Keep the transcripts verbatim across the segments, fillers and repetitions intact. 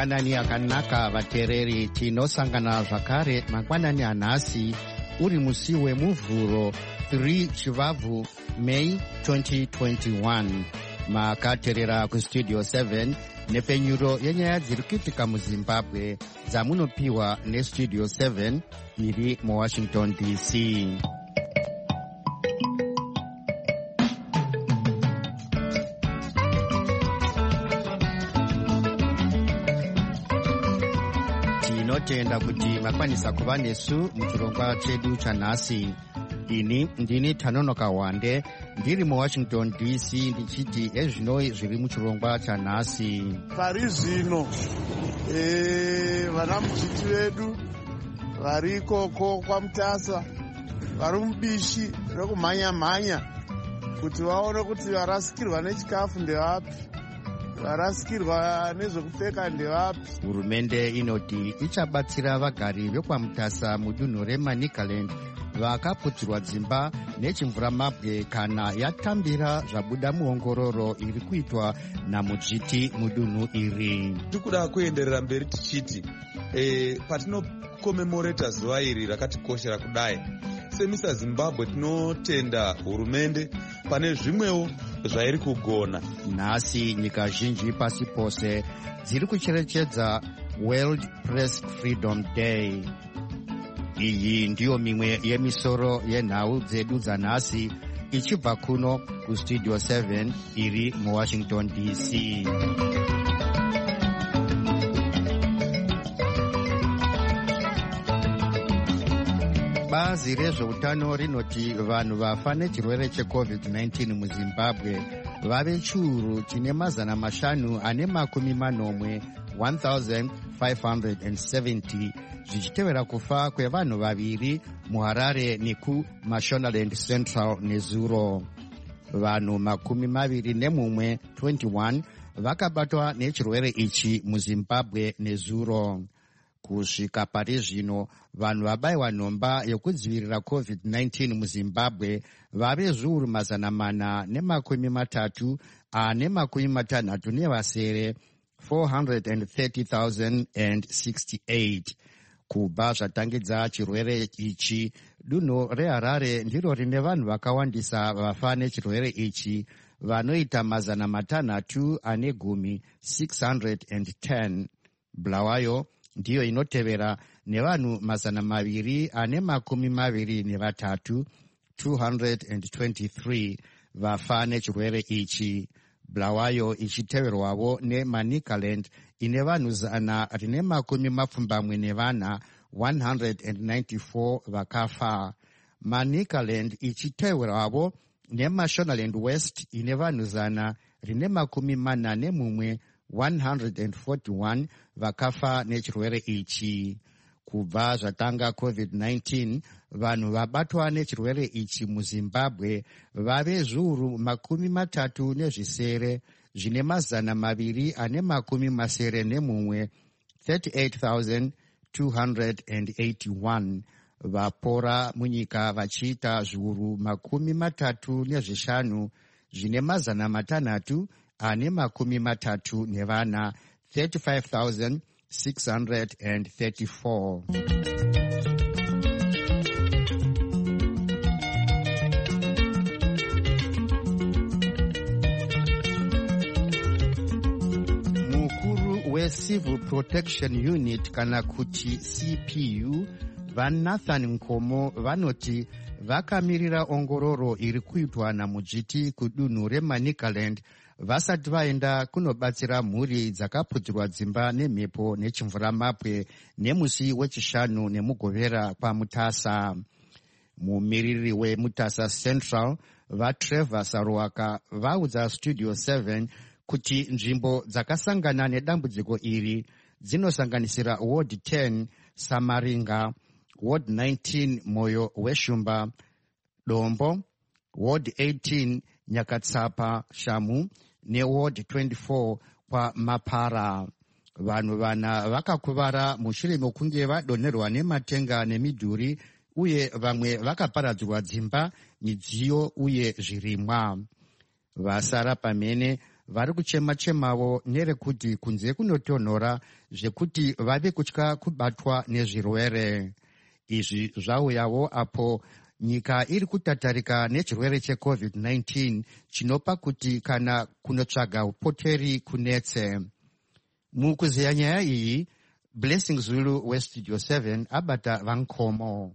mangwanani akanaka vateereri, tinosangana zvakare mangwanani anhasi uri musi wemuvhuro three chivabvu May twenty twenty-one. Makateerera kustudio seven nepenyuro yenyaya dziri kuitika muzimbabwe dzamunopiwa nestudio seven iri muwashington D C. Tinotenda kuti makwanisa kuva nesu muchirongwa chedu chanhasi. Ini ndini Tanonoka Wande ndiri muwashington D C ndichiti ezvinoi zviri muchirongwa chanhasi. Pari zvino e, vana muchiti vedu vari ikoko kwaMutasa vari mubishi rekumhanya-mhanya kuti vaone kuti varasikirwa nechikafu ndevapi, varasikirwa nezvekupfeka ndevapi. Hurumende inoti ichabatsira vagari vekwaMutasa mudunhu reManicaland vakaputirwa dzimba nechimvuramabwe kana yatambira zvabuda muongororo iri kuitwa namudzviti mudunhu iri. Tikuda kuenderera mberi tichiti e, patinokomemoreta zuva iri rakatikoshera kudai semisa Zimbabwe tinotenda hurumende pane zvimwewo zvairi kugona. Nhasi nyika zhinji pasi pose dziri kucherechedza World Press Freedom Day. Iyi ndiyo mimwe yemisoro yenhau dzedu dzanhasi ichibva kuno kustudio seven iri muwashington D C. Bazi rezveutano rinoti vanhu vafa nechirwere checovid nineteen muzimbabwe vave chiuru chine mazana mashanu ane makumi manomwe one thousand five hundred seventy zvichitevera kufa kwevanhu vaviri muHarare nekuMashonaland Central nezuro. Vanhu makumi maviri nemumwe twenty-one vakabatwa nechirwere ichi muZimbabwe nezuro. Kusvika pari zvino vanhu vabayiwa nhomba yokudzivirira covid nineteen muZimbabwe vave zviuru mazana mana nemakumi matatu ane makumi matanhatu nevasere four hundred thirty thousand sixty-eight. Kubva zvatangidza chirwere ichi, dunhu reHarare ndiro rine vanhu vakawandisa vafa nechirwere ichi vanoita mazana matanhatu ane gumi six hundred ten. Bulawayo ndiyo inotevera nevanhu mazana maviri ane makumi maviri nevatatu two hundred twenty-three vafa nechirwere ichi. Bulawayo ichiteverwavo neManicaland ine vanhu zana rine makumi mapfumbamwe nevana one hundred ninety-four vakafa. Manicaland ichiteverwavo neMashonaland West ine vanhu zana rine makumi mana nemumwe one hundred forty-one vakafa nechirwere ichi. Kubva zvatanga covid nineteen vanhu vabatwa nechirwere ichi muZimbabwe vave zviuru makumi matatu nezvisere zvine mazana maviri ane makumi masere nemumwe thirty-eight thousand two hundred eighty-one. Vapora munyika vachiita zviuru makumi matatu nezvishanu zvine mazana matanhatu ane makumi matatu nevana thirty-five thousand six hundred thirty-four. Mukuru weCivil Protection Unit kana kuti C P U vaNathan Nkomo vanoti vakamirira ongororo iri kuitwa namudzviti kudunhu reManicaland vasati vaenda kunobatsira mhuri dzakaputirwa dzimba nemhepo nechimvuramabwe nemusi wechishanu nemugovera kwaMutasa. Mumiriri weMutasa Central vaTrevor Saruwaka vaudza studio seven kuti nzvimbo dzakasangana nedambudziko iri dzinosanganisira ward ten Samaringa, ward nineteen Moyo Weshumba Dombo, ward eighteen Nyakatsapa Shamu neward twenty-four kwa Mapara. Vanhu vana vakakuvara mushure mekunge vadonherwa nematenga nemidhuri uye vamwe vakaparadzirwa dzimba, midziyo uye zvirimwa. Vasara pamene vari kuchema-chemawo nerekuti kunze kunotonhora zvekuti vave kutya kubatwa nezvirwere. Izvi zvauyawo apo nyika iri kutatarika nechirwere checovid nineteen chinopa kuti kana kunotsvaga upoteri kunetse. Mukuziya nyaya iyi, Blessing Zulu weStudio seven abata Vankomo.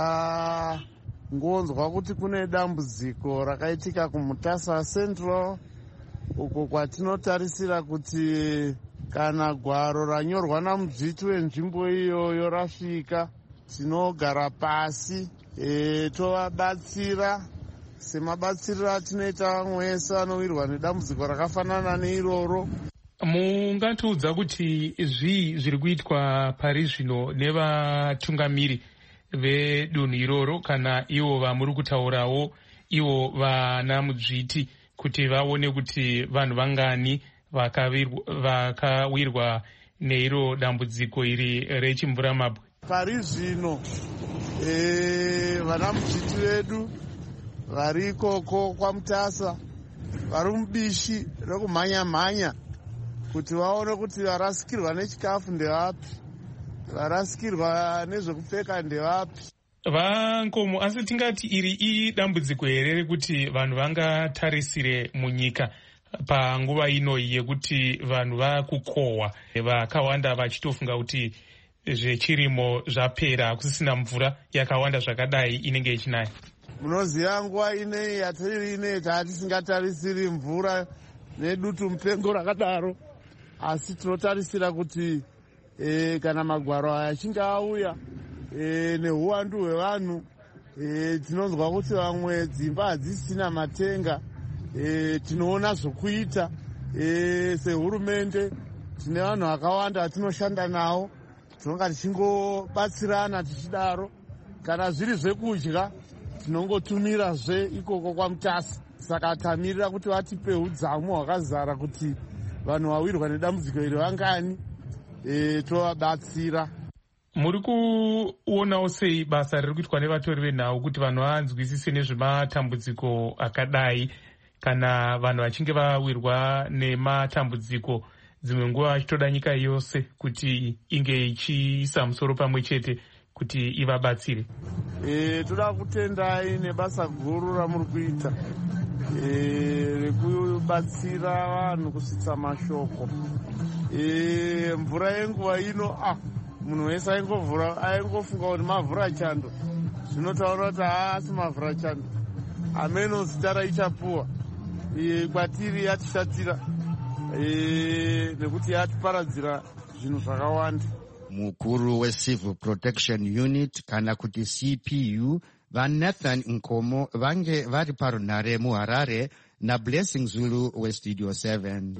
Tangonzwa kuti kune dambudziko rakaitika kuMutasa Central uko kwatinotarisira kuti kana gwaro ranyorwa namudzviti wenzvimbo iyoyo rasvika, tinogara pasi e, tovabatsira semabatsiriro atinoita vamwe vese vanowirwa nedambudziko rakafanana neiroro. Mungatiudza kuti zvii zviri kuitwa pari zvino nevatungamiri vedunhu iroro, kana ivo vamuri kutaurawo ivo vana mudzviti, kuti vaone kuti vanhu vangani vakawirwa neiro dambudziko iri rechimvuramabwe? Pari zvino e, vana mudzviti vedu vari ikoko kwaMutasa vari mubishi rekumhanya-mhanya kuti vaone kuti varasikirwa nechikafu ndevapi, varasikirwa nezvekupfeka ndevapi. Vankomo, asi tingati iri idambudziko here rekuti vanhu vangatarisire munyika panguva ino yekuti vanhu vakukohwa, vakawanda vachitofunga kuti zvechirimo zvapera, kusisina mvura yakawanda zvakadai inenge ichinaya? Munoziva nguva inei yatiri inei tatisingatarisiri mvura nedutu mupengo rakadaro, asi tinotarisira kuti e, kana magwaro aya achinge auya e, neuwandu hwevanhu e, tinonzwa kuti vamwe dzimba hadzisina matenga. E, tinoona zvokuita e, sehurumende tine vanhu vakawanda vatinoshanda navo, tinonga tichingobatsirana tichidaro. Kana zviri zvekudya tinongotumirazve ikoko kwaMutasa, saka tamirira kuti vatipe udzamu hwakazara kuti vanhu vawirwa nedambudziko iri vangani, e, tovabatsira. Muri kuonawo sei basa riri kuitwa nevatori venhau kuti vanhu vanzwisise nezvematambudziko akadai, kana vanhu vachinge vawirwa nematambudziko dzimwe nguva vachitoda nyika yose kuti inge ichiisa musoro pamwe chete kuti ivabatsire? E, toda kutendai nebasa guru ramuri kuita e, rekubatsira vanhu kusvitsa mashoko. E, mvura yenguva ino ah, munhu wese aingofunga kuti mavhura chando, zvinotaura kuti haasi mavhura chando, ameno zita raichapuwa e, kwatiri yatishatira e, nekuti yatiparadzira zvinhu zvakawanda. Mukuru weCivil Protection Unit kana kuti C P U vaNathan Nkomo vange vari parunhare muHarare naBlessing Zulu weStudio seven.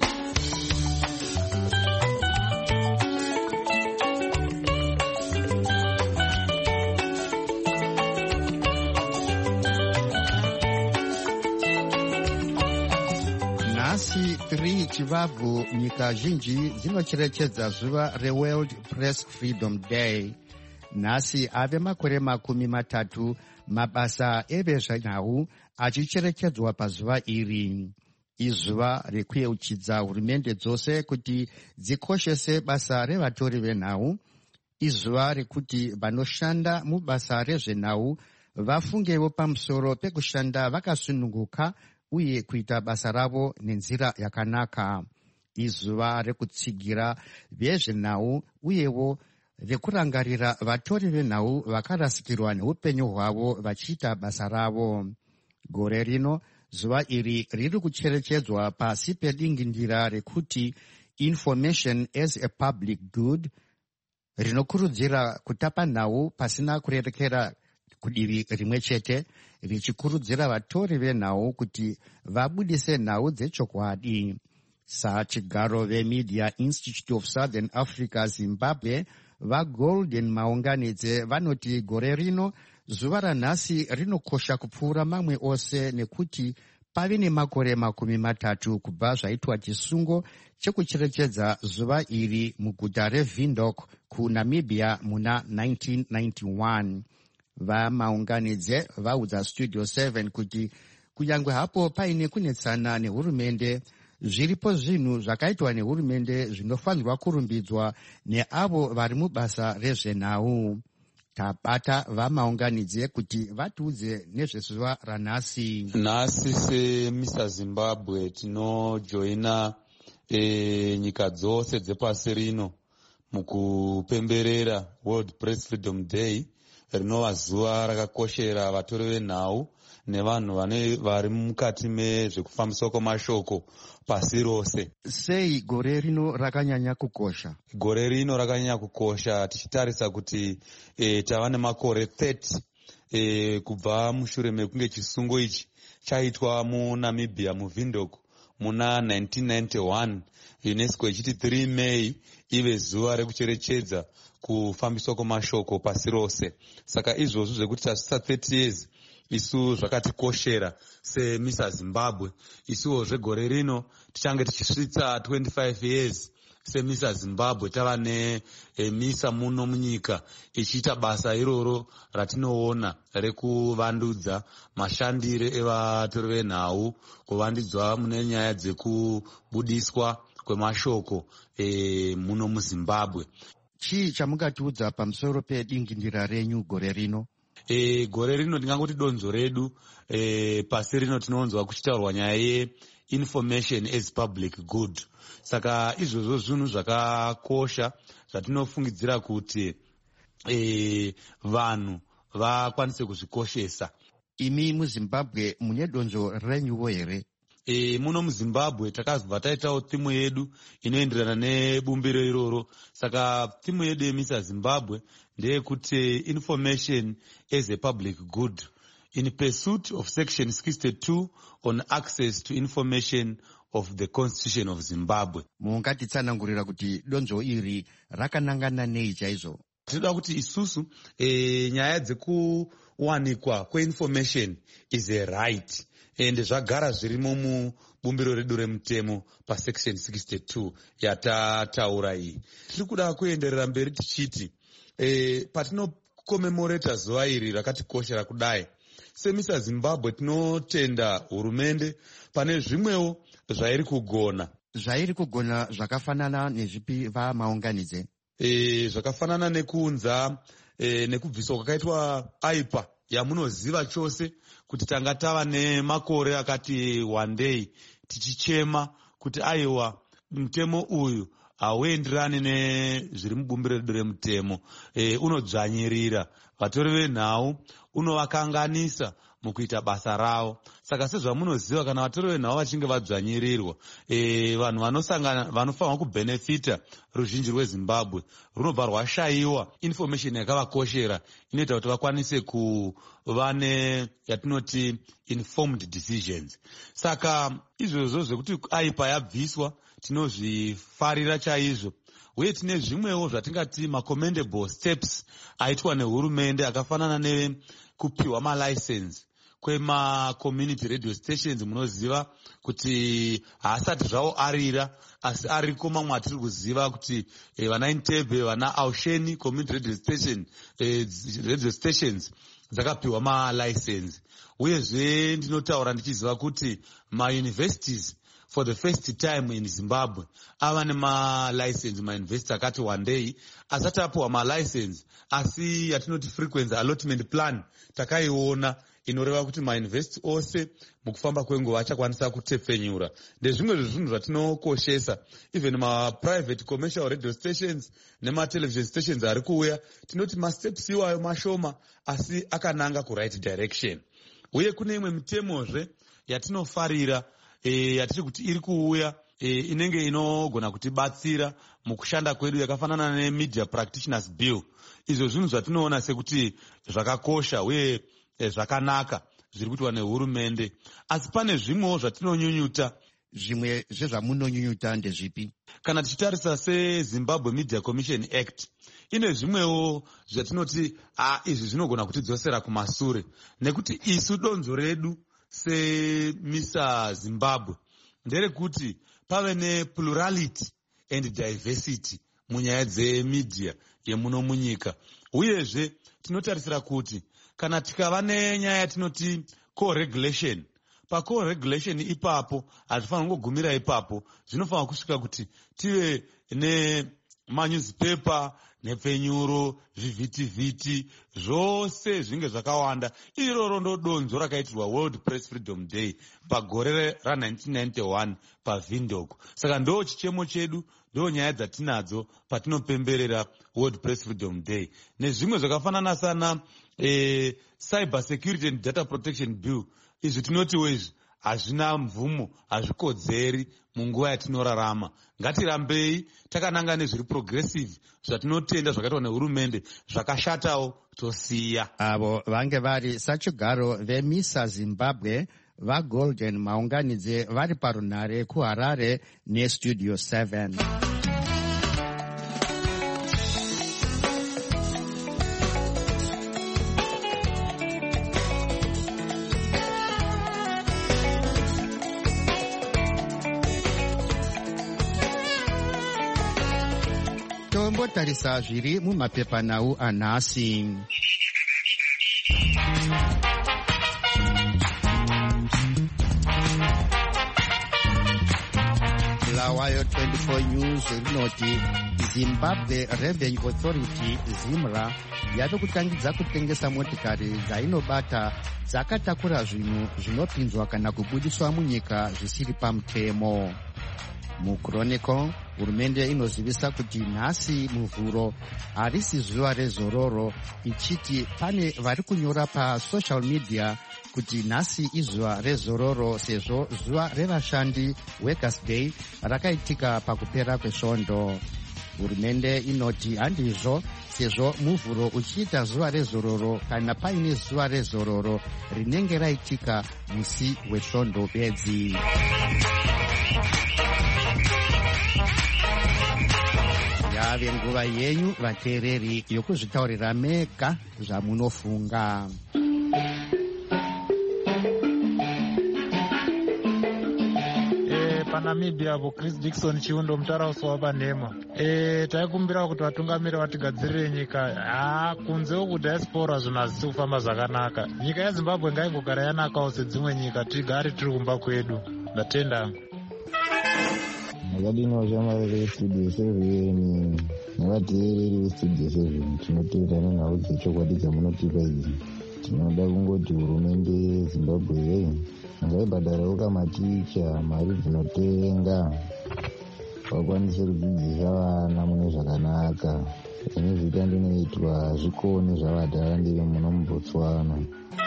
Nhasi three Chivabvu nyika zhinji dzinocherechedza zuva reWorld Press Freedom Day. Nhasi ave makore makumi matatu mabasa evezvenhau achicherechedzwa pazuva iri. Izuva rekuyeuchidza hurumende dzose kuti dzikoshese basa revatori venhau. Izuva rekuti vanoshanda mubasa rezvenhau vafungewo pamusoro pekushanda vakasununguka uye kuita basa ravo nenzira yakanaka. Izuva rekutsigira vezvenhau uyewo rekurangarira vatori venhau vakarasikirwa neupenyu hwavo vachiita basa ravo. Gore rino zuva iri riri kucherechedzwa pasi pedingindira rekuti Information as a Public Good, rinokurudzira kutapa nhau pasina kurerekera kudivi rimwe chete, richikurudzira vatori venhau kuti vabudise nhau dzechokwadi. Sachigaro veMedia Institute of Southern Africa Zimbabwe vaGolden Maunganidze vanoti gore rino zuva ranhasi rinokosha kupfuura mamwe ose nekuti pave nemakore makumi matatu kubva zvaitwa chisungo chekucherechedza zuva iri muguta reVindhoek kuNamibia muna nineteen ninety-one. VaMaunganidze vaudza Studio seven kuti kunyange hapo paine kunetsana nehurumende, zviripo zvinhu zvakaitwa nehurumende zvinofanirwa kurumbidzwa neavo vari mubasa rezvenhau. Tabata vamaunganidze kuti vatiudze nezvezuva ranhasi. Nhasi semisa Zimbabwe tinojoina e, nyika dzose dzepasi rino mukupemberera World Press Freedom Day, rinova zuva rakakoshera vatori venhau nevanhu vari mukati mezvekufambiswa kwemashoko pasi rose. Sei gore rino rakanyanya kukosha? Gore rino rakanyanya kukosha tichitarisa kuti e, tava nemakore thirty e, kubva mushure mekunge chisungo ichi chaitwa muNamibia muVindhoek muna nineteen ninety-one, UNESCO ichiti three May ive zuva rekucherechedza kufambiswa kwemashoko pasi rose. Saka izvozvo zvekuti tasvitsa thirty years isu zvakatikoshera semisa Zimbabwe. Isuwo zvegore rino tichange tichisvitsa twenty-five years semisa Zimbabwe, tava nemisa muno munyika ichiita basa iroro ratinoona rekuvandudza mashandire evatori venhau, kuvandudzwa mune nyaya dzekubudiswa kwemashoko e, muno muZimbabwe. Chii chamungatiudza pamusoro pedingindira renyu gore rino? E, gore rino ndingangoti donzo redu e, pasi rino tinoonzwa kuchitaurwa nyaya ye information as public good. Saka izvozvo zvinhu zvakakosha zvatinofungidzira kuti e, vanhu vakwanise kuzvikoshesa. Imi muZimbabwe mune donzo renyuwo here? E, muno muZimbabwe takabva taitawo thimu yedu inoenderana nebumbiro iroro. Saka thimu yedu yemisa Zimbabwe ndeyekuti information as a public good in pursuit of section sixty-two on access to information of the Constitution of Zimbabwe. Mungatitsanangurira kuti donzo iri rakanangana nei chaizvo? Tinoda kuti isusu e, nyaya dzekuwanikwa kweinformation is a right, ende zvagara zvirimo mubumbiro redu remutemo pasection sixty-two yatataura iyi. Tiri kuda kuenderera mberi tichiti e, patinokomemoreta zuva iri rakatikoshera kudai semisa Zimbabwe tinotenda hurumende pane zvimwewo zvairi kugona. Zvairi kugona zvakafanana nezvipi vamaunganidze? E, zvakafanana nekuunza e, nekubviswa kwakaitwa aipa yamunoziva chose kuti tanga tava nemakore akati one day tichichema kuti aiwa mutemo uyu hauenderani nezviri mubumbiro redu remutemo, e, unodzvanyirira vatori venhau, unovakanganisa mukuita basa ravo. Saka sezvamunoziva kana vatori venhau vachinge vadzvanyirirwa, e, vanhu vanosangana vanofanirwa kubhenefita ruzhinji rweZimbabwe runobva rwashayiwa information yakavakoshera inoita kuti vakwanise kuva ne yatinoti informed decisions. Saka izvozvo zvekuti aipa yabviswa tinozvifarira chaizvo, uye tine zvimwewo zvatingati macommendable steps aitwa nehurumende akafanana nekupiwa malicense kwema-community radio stations. Munoziva kuti haasati zvawo arira, asi ariko mamwe atiri kuziva kuti eh, vana Entebbe, vana Ausheni community radio station, eh, radio stations dzakapiwa malicense. Uyezve ndinotaura ndichiziva kuti ma-universities for the first time in Zimbabwe ava nemalicense, ma-university akati one day asati apiwa malicense, asi yatinoti frequency allotment plan takaiona inoreva kuti mauniversity ose mukufamba kwenguva achakwanisa kutepfenyura. Ndezvimwe zvezvinhu zvatinokoshesa. Even ma-private commercial radio stations nema-television stations ari kuuya, tinoti masteps iwayo mashoma asi akananga ku-right direction. Uye kune imwe mitemozve yatinofarira e, yatiri kuti iri kuuya e, inenge inogona kutibatsira mukushanda kwedu yakafanana neMedia Practitioners Bill. Izvo zvinhu zvatinoona sekuti zvakakosha uye e, zvakanaka zviri kuitwa nehurumende, asi pane zvimwewo zvatinonyunyuta. Zvimwe zvezvamunonyunyuta ndezvipi? Kana tichitarisa seZimbabwe Media Commission Act, ine zvimwewo zvatinoti ah, izvi zvinogona kutidzosera kumasure, nekuti isu donzo redu semisa Zimbabwe nderekuti pave neplurality and diversity munyaya dzemedia yemuno munyika. Uyezve tinotarisira kuti kana tikava nenyaya yatinoti co-regulation pacore regulation ipapo hatifanira kungogumira ipapo. Zvinofanira kusvika kuti tive nemanyuzipepa, nepfenyuro, zvivhitivhiti, zvose zvinge zvakawanda. Iroro ndo donzo rakaitirwa World Press Freedom Day pagore ra nineteen ninety-one paVindhoek. Saka ndo chichemo chedu, ndo nyaya dzatinadzo patinopemberera World Press Freedom Day. Nezvimwe zvakafanana sana eh, Cyber Security and Data Protection Bill, izvi tinotiwo izvi hazvina mvumo, hazvikodzeri munguva yatinorarama. Ngatirambei takananga nezviri progressive zvatinotenda zvakaitwa nehurumende, zvakashatawo tosiya. Avo vange vari sachigaro veMISA Zimbabwe vaGolden maunganidze vari parunhare kuHarare neStudio seven. Tombotarisa zviri mumapepanhau anhasi. Bulawayo twenty-four News rinoti Zimbabwe Revenue Authority ZIMRA yave kutangidza kutengesa motikari dzainobata dzakatakura zvinhu zvinopinzwa kana kubudiswa munyika zvisiri pamutemo. MuChronicle, hurumende inozivisa kuti nhasi muvhuro harisi zuva rezororo, ichiti pane vari kunyora pasocial media kuti nhasi izuva rezororo sezvo zuva revashandi Workers' Day rakaitika pakupera kwesvondo. Hurumende inoti handizvo sezvo muvhuro uchiita zuva rezororo kana paine zuva rezororo rinenge raitika musi wesvondo bedzi. Yave nguva yenyu vateereri yokuzvitaurira mega zvamunofunga. Panamibia apo Chris Dixon Chiundo mutarauswa wapanhema. E, taikumbira kuti vatungamiri vatigadzirire nyika. Ah, kunzewo kudiaspora zvinhu hazisi kufamba zvakanaka. Nyika yeZimbabwe ngaingogara yanakawo sedzimwe nyika, tigare tiri kumba kwedu. Ndatenda. Makadino shamari vestudio seven nevateereri vestudio seven tinoteerana nhau dzechokwadi dzamunotipa idzi. Tinoda kungoti hurumende yeZimbabwe hey, ngaibhadharawo kamaticha mari dzinotenga vakwanise kudzidzisa vana mune zvakanaka. Ine zvita ndinoitwa zvikoni zvavadhara ndiri muno muBotswana.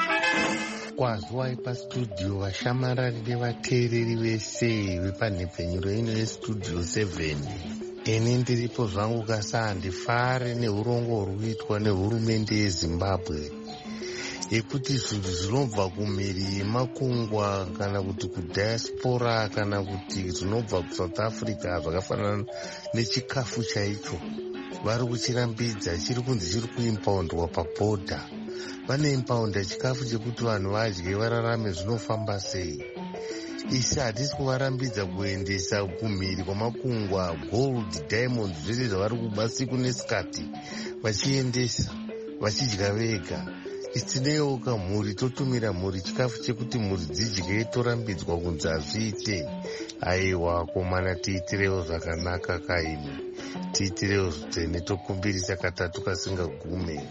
Kwazwai pastudio vashamarari nevateereri vese vepanhepfenyuro ino yestudio seven. Ini ndiripo zvangu kasa handifare neurongo huri kuitwa nehurumende yeZimbabwe yekuti zvinhu zvinobva kumhiri yemakungwa kana kuti kudiaspora kana kuti zvinobva kuSouth Africa zvakafanana nechikafu chaicho vari kuchirambidza chiri kunzi chiri kuimpaundwa pabhodha. Vane impaunda chikafu chekuti vanhu vadye vararame, zvinofamba sei? Isi hatisi kuvarambidza kuendesa kumhiri kwamakungwa gold, diamond, zvese zvavari kuba siku nesikati vachiendesa vachidya vega. Isineiwo kamhuri totumira mhuri chikafu chekuti mhuri dzidye, torambidzwa kunzi hazviite. Aiwa komana, tiitirewo zvakanaka kaini, tiitirewo zvitsvene, tokumbirisa katatu kasingagume.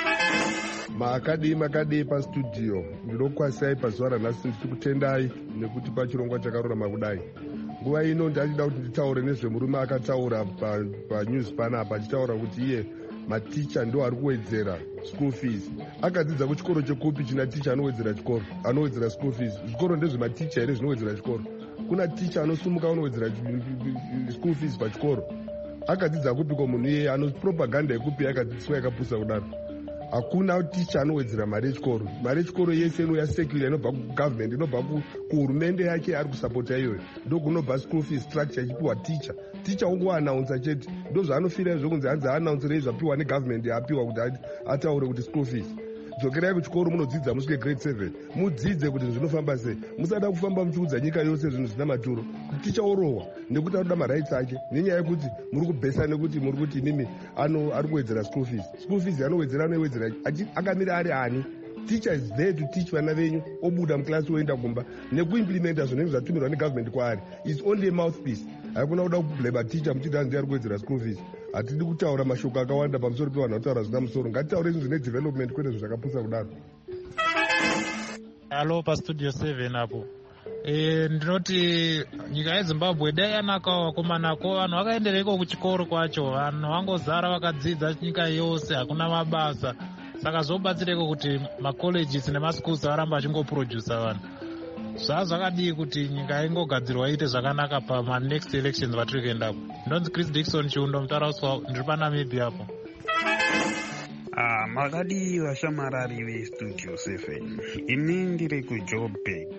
Makadii makadii pastudio, ndinokwasai pazuva ranhasi ndichikutendai nekuti pachirongwa chakarurama kudai. Nguva ino ndachida kuti nditaure nezvemurume akataura panews panapa achitaura kuti iye maticha ndo ari kuwedzera school fees. Akadzidza kuchikoro chekupi china ticha anowedzera chikoro anowedzera school fees? Zvikoro ndezvematicha here zvinowedzera chikoro? Kuna ticha anosumuka unowedzera school fees pachikoro? Akadzidza kupiko munhu iyeye anopropaganda yekupi akadzidziswa yakapusa kudaro? Hakuna ticha anowedzera mari yechikoro. Mari yechikoro yese inouya secular, inobva kugovernment, inobva kuhurumende yake ari kusapota iyoyo. Ndo kunobva school fees structure ichipiwa ticha. Ticha ungoanaunsa chete, ndo zvaanofira izvo kunzi hanzi aanaunserei zvapiwa negovernment apiwa kuti ataure kuti school fees. Dzokerai kuchikoro munodzidza musvike grade seven, mudzidze kuti zvinofamba sei. Musada kufamba muchiudza nyika yose zvinhu zvina maturo. Kuti ticha orohwa nekuti anoda marights ake, nenyaya yekuti muri kubhesa nekuti muri kuti imimi ari kuwedzera school fees. School fees anowedzera anoiwedzera akamira ari ani? teacher is there to teach vana venyu obuda muklasi oenda kumba nekuimplimenta zvinenge zvatumirwa negovernment kwaari is only a mouthpiece. Haikuna kuda kublema teacher muchiti hanzi ari kuwedzera school fees. Hatidi kutaura mashoko akawanda pamusoro pevanhu vanotaura zvina musoro. Ngatitaure zvinhu zvine development kwete zvinhu zvakapusa kudaro. Halo pastudio seven apo. E, ndinoti nyika yeZimbabwe dai yanakawo kumanako vanhu vakaenderera iko kuchikoro kwacho vanhu vangozara vakadzidza nyika yose hakuna mabasa saka zobatsireko kuti macolleges nemaschools aramba achingoprodusa vanhu zvaa zvakadii kuti nyika ingogadzirwa iite zvakanaka pamanext elections vatiri kuendapo. Ndonzi Chris Dixon Chiundo mutarauswa ndiri paNamibia apo. Ah, makadi vashamarari vestudio seven ini ndiri kuJoburg.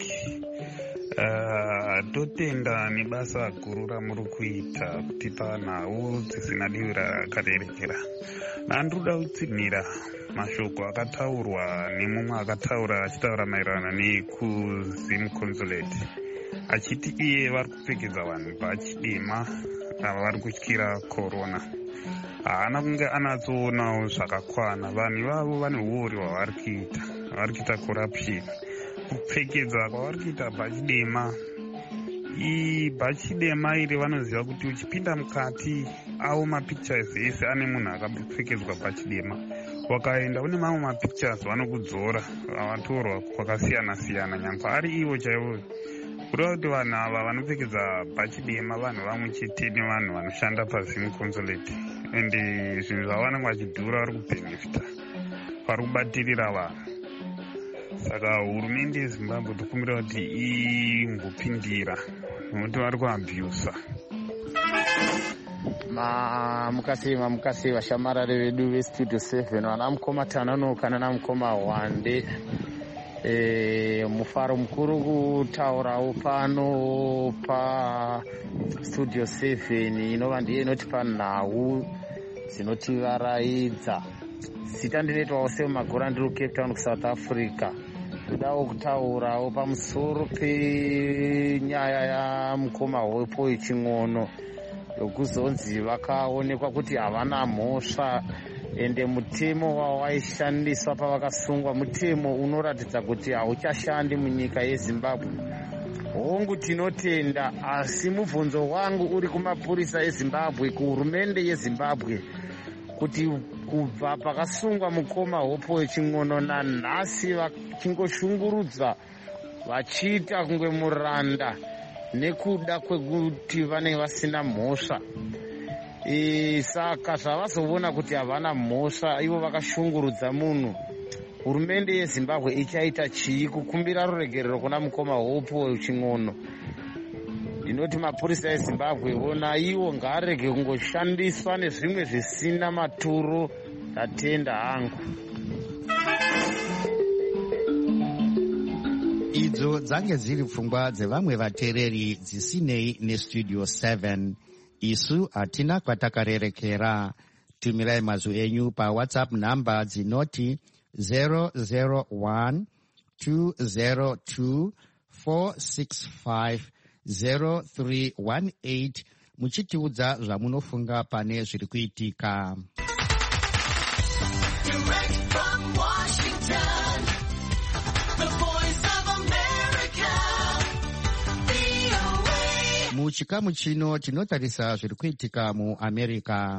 Uh, totenda nebasa guru ramuri kuita kutipa nhau dzisina divi rakarerekera. Nandoda kutsinhira mashoko akataurwa nemumwe akataura achitaura maererano nekuZim consulate achiti iye vari kupfekedza vanhu bhachi ava vari kutyira corona. Haana kunge anatsoonawo zvakakwana. Vanhu ivavo vane uori hwavari kuita, vari kuita corruption. Kupfekedza kwavari kuita bhachi dema, ibhachi dema iri vanoziva kuti uchipinda mukati avo mapictures ese ane munhu akapfekedzwa bhachi dema. Wakaenda une mamwe mapictures vanokudzora vatorwa kwakasiyana siyana nyangwe ari ivo chaivo. Kureva kuti vanhu ava vanopfekedza bhachi dema vanhu vamwe chete nevanhu vanoshanda paZim consulate ende zvinhu zvavanenge vachidhura vari kubenefita, vari kubatirira vanhu. Saka hurumende yeZimbabwe tokumbira kuti ingopindira nokuti vari kuabhusa. Ma mukasema mukase vashamarari vedu vestudio seven vana mukoma Tananoka nana mukoma Wande. E, mufaro mukuru kutaurawo pano pa studio seven inova ndiye inotipa nhau dzinotivaraidza. Zita ndinoitwawo semagora ndiri kuCape Town kuSouth Africa. Todawo kutaurawo pamusoro penyaya yamukoma Hope Ching'ono yokuzonzi vakaonekwa kuti havana mhosva ende mutemo wavo waishandiswa pavakasungwa mutemo unoratidza kuti hauchashandi munyika yeZimbabwe. Hongu tinotenda, asi mubvunzo wangu uri kumapurisa eZimbabwe, kuhurumende yeZimbabwe, kuti kubva pakasungwa mukoma Hope Ching'ono nanhasi vachingoshungurudza vachiita kunge muranda nekuda kwekuti vanenge vasina mhosva. E, saka zvavazoona kuti havana mhosva ivo vakashungurudza munhu, hurumende yeZimbabwe ichaita chii kukumbira ruregerero kuna mukoma Hope Ching'ono? Ndinoti mapurisa eZimbabwe ona iwo ngaarege kungoshandiswa nezvimwe zvisina maturo. Ndatenda hangu. Idzo dzange dziri pfungwa dzevamwe vateereri dzisinei nestudio seven. Isu hatina kwatakarerekera. Tumirai mazwi enyu paWhatsApp namba dzinoti zero zero one two zero two four six five zero three one eight muchitiudza zvamunofunga pane zviri kuitika. Muchikamu chino tinotarisa zviri kuitika muAmerica.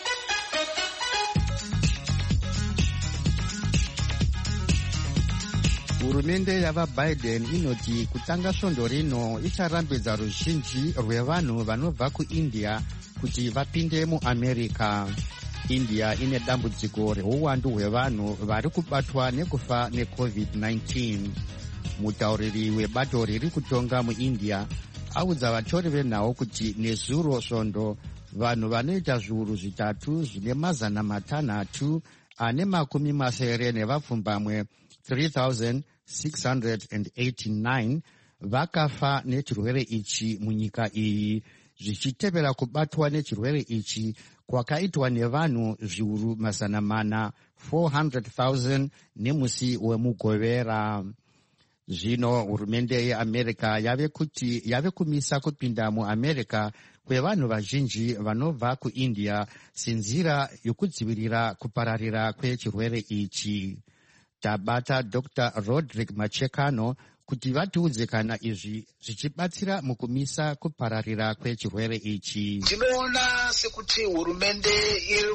Hurumende yavaBiden inoti kutanga svondo rino icharambidza ruzhinji rwevanhu vanobva kuIndia kuti vapinde muAmerica. India ine dambudziko reuwandu hwevanhu vari kubatwa nekufa necovid nineteen. Mutauriri webato riri kutonga muIndia audza vatori venhau kuti nezuro svondo vanhu vanoita zviuru zvitatu zvine mazana matanhatu ane makumi masere nevapfumbamwe three thousand six hundred eighty-nine vakafa nechirwere ichi munyika iyi, zvichitevera kubatwa nechirwere ichi kwakaitwa nevanhu zviuru mazana mana four hundred thousand nemusi wemugovera. Zvino hurumende yeAmerica yave kuti yave kumisa kupinda muAmerica kwevanhu vazhinji vanobva kuIndia senzira yokudzivirira kupararira kwechirwere ichi. tabata Doctor Roderick Machekano kuti vatiudze kana izvi zvichibatsira mukumisa kupararira kwechirwere ichi. Tinoona sekuti hurumende iri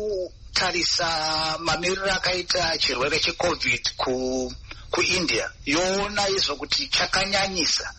kutarisa mamiriro akaita chirwere cheCovid ku kuIndia, yoona izvo kuti chakanyanyisa,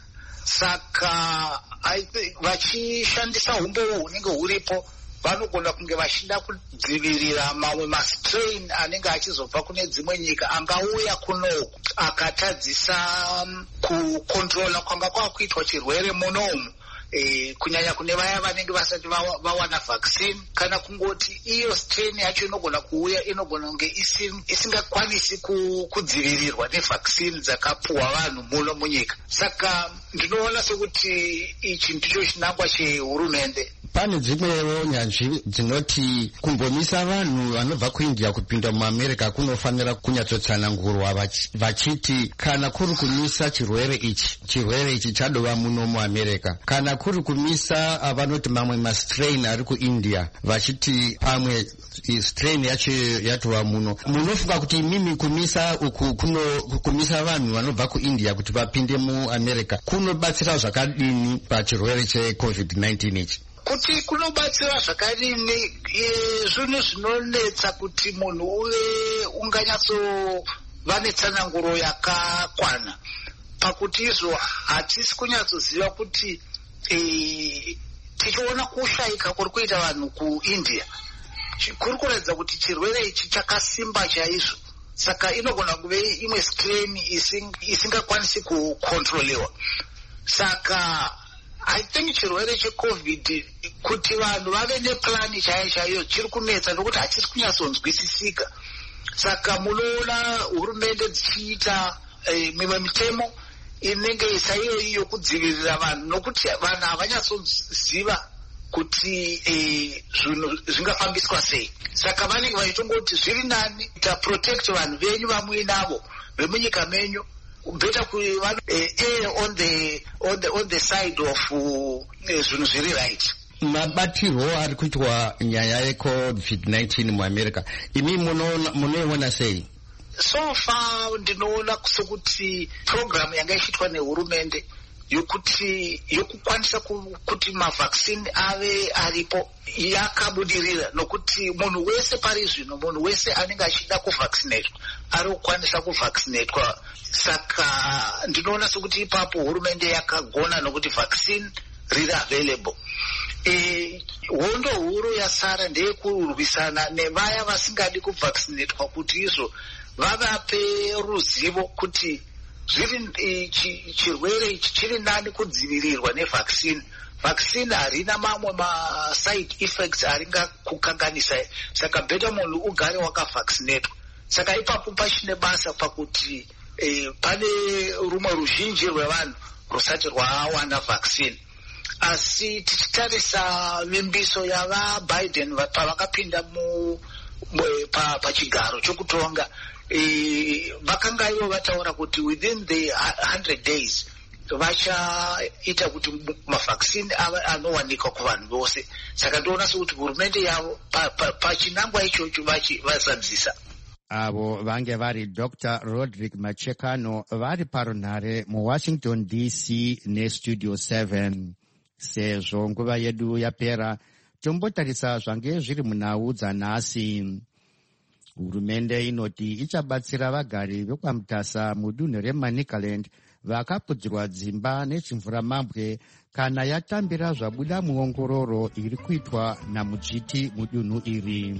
saka vachishandisa umbowo hunenge huripo vanogona kunge vachida kudzivirira mamwe mastrain anenge achizobva kune dzimwe nyika angauya kunoku akatadzisa kukontrola kwanga kwakuitwa chirwere munomu, e, kunyanya kune vaya vanenge vasati vawana vaccine, kana kungoti iyo strain yacho inogona kuuya inogona kunge isingakwanisi kudzivirirwa nevaccine dzakapuwa vanhu muno munyika. Saka ndinoona sekuti ichi ndicho chinangwa chehurumende. Pane dzimwewo nyanzvi dzinoti kumbomisa vanhu vanobva kuIndia kupinda muAmerica kunofanira kunyatsotsanangurwa vachiti kana kuri kumisa chirwere ichi chirwere ichi chadova muno muAmerica, kana kuri kumisa vanoti mamwe mastrain ari kuIndia vachiti pamwe strain yacho yatova muno. Munofunga kuti mimi kumisa uku kuno kumisa vanhu vanobva kuIndia kuti vapinde muAmerica kunobatsira zvakadini pachirwere cheCovid nineteen ichi? Kuti kunobatsira zvakadini, zvinhu zvinonetsa kuti munhu uve unganyatsova netsananguro yakakwana, pakuti izvo hatisi kunyatsoziva kuti e, tichiona kushayika kuri kuita vanhu kuIndia kuri kuratidza kuti chirwere ichi chakasimba chaizvo, saka inogona kuve imwe strain isingakwanisi kukontrolewa. Saka I think chirwere cheCovid kuti vanhu vave neplani chaiyo chaiyo chiri kunetsa nokuti hachisi kunyatsonzwisisika. Saka munoona hurumende dzichiita e, mimwe mitemo inenge saiyo iyo kudzivirira vanhu, nokuti vanhu havanyatsoziva kuti e, zvinhu zvingafambiswa sei. Saka vanenge vachitongoti zviri nani ta protect vanhu venyu vamuinavo vemunyika menyu, better ku uh, err on the on the on the side of zvinhu zviri right. Mabatirwo ari kuitwa nyaya yeCovid nineteen muAmerica, imi munoiona sei? So far ndinoona sokuti program yanga ichiitwa nehurumende yokuti yokukwanisa kuti mavaccine ave aripo yakabudirira, nokuti munhu wese pari zvino munhu wese anenge achida kuvaccinatwa ari kukwanisa kuvaccinatwa. Saka ndinoona sokuti ipapo hurumende yakagona nokuti vaccine riri available. E, hondo huru yasara ndeyekurwisana nevaya vasingadi kuvaccinatwa kuti izvo vavape ruzivo kuti zviri chirwere ichi chiri nani kudzivirirwa nevaccine. Vaccine harina mamwe ma-side effects aringa kukanganisa, saka beta munhu ugare wakavaccinatwa. Saka ipapo pachine basa pakuti e, pane rumwe ruzhinji rwevanhu rusati rwawana vaccine. Asi tichitarisa vimbiso yavaBiden pavakapinda mu pachigaro chokutonga, vakanga ivo vataura kuti within the one hundred days vachaita kuti mavaccine anowanikwa kuvanhu vose. Saka ndoona sekuti hurumende yavo pachinangwa ichocho vazadzisa. Avo vange vari Doctor Roderick Machekano vari parunhare muWashington D C neStudio seven. Sezvo nguva yedu yapera, tombotarisa zvange zviri munhau dzanhasi. Hurumende inoti ichabatsira vagari vekwaMutasa mudunhu reManicaland vakapudzirwa dzimba nechimvuramabwe kana yatambira zvabuda muongororo iri kuitwa namudzviti mudunhu iri.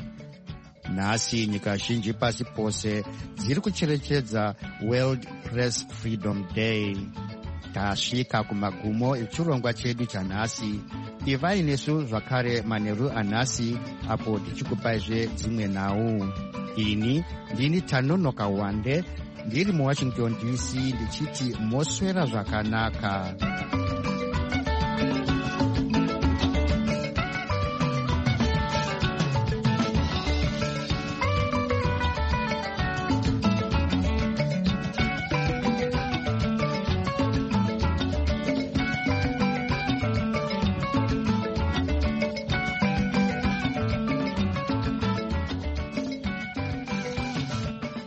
Nhasi nyika zhinji pasi pose dziri kucherechedza World Press Freedom Day. Tasvika kumagumo echirongwa chedu chanhasi. Ivai nesu zvakare manheru anhasi apo tichikupaizve dzimwe nhau. Ini ndini Tanonoka Wande ndiri muWashington D C ndichiti moswera zvakanaka.